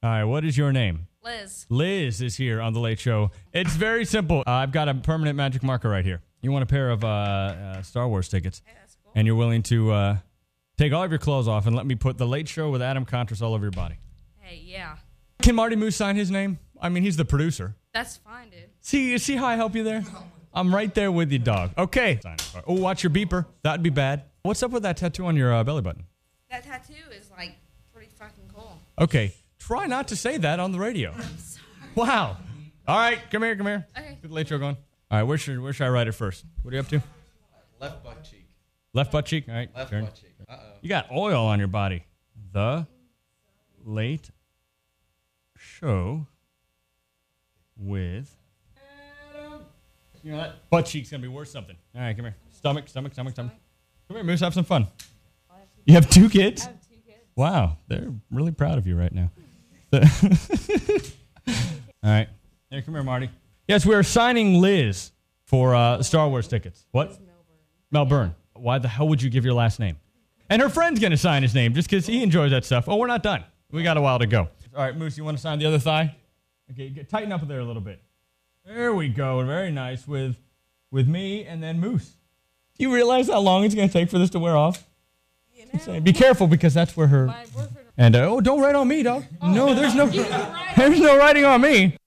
All right, what is your name? Liz. Liz is here on The Late Show. It's very simple. I've got a permanent magic marker right here. You want a pair of Star Wars tickets, Hey, that's cool. and you're willing to take all of your clothes off and let me put The Late Show with Adam Contras all over your body. Hey, yeah. Can Marty Moose sign his name? I mean, he's the producer. That's fine, dude. See how I help you there? I'm right there with you, dog. Okay. Oh, watch your beeper. That'd be bad. What's up with that tattoo on your belly button? That tattoo is, like, pretty fucking cool. Okay. Try not to say that on the radio. I'm sorry. Wow. All right. Come here. Okay. Get the Late Show going. All right. Where should I write it first? What are you up to? Left butt cheek. Left butt cheek? All right. Left turn. butt cheek. Uh-oh. You got oil on your body. The Late Show with Adam. You know that butt cheek's going to be worth something. All right. Come here. Stomach. Come here, Moose. Have some fun. You have 2 kids? I have 2 kids. Wow. They're really proud of you right now. All right. Here, come here, Marty. Yes, we're signing Liz for Star Wars tickets. What? Melbourne. Why the hell would you give your last name? And her friend's going to sign his name just because he enjoys that stuff. Oh, we're not done. We got a while to go. All right, Moose, you want to sign the other thigh? Okay, tighten up there a little bit. There we go. Very nice with me and then Moose. Do you realize how long it's going to take for this to wear off? You know? Insane. Be careful because that's where her... My boyfriend. And, don't write on me, dog. No, there's no writing on me.